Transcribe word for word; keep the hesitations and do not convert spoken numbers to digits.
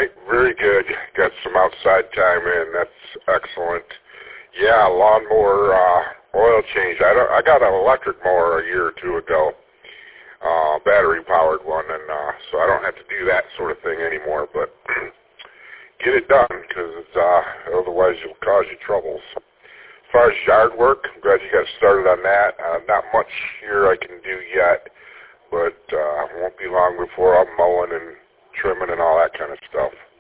right, very good. Got some outside time in. That's excellent. Yeah, lawnmower uh, oil change. I don't, I got an electric mower a year or two ago, uh, battery-powered one, and uh, so I don't have to do that sort of thing anymore. But get it done, because uh, otherwise you'll cause you troubles. As far as yard work, I'm glad you got started on that. Uh, not much here I can do yet, but uh, won't be long before I'm mowing and trimming and all that kind of stuff.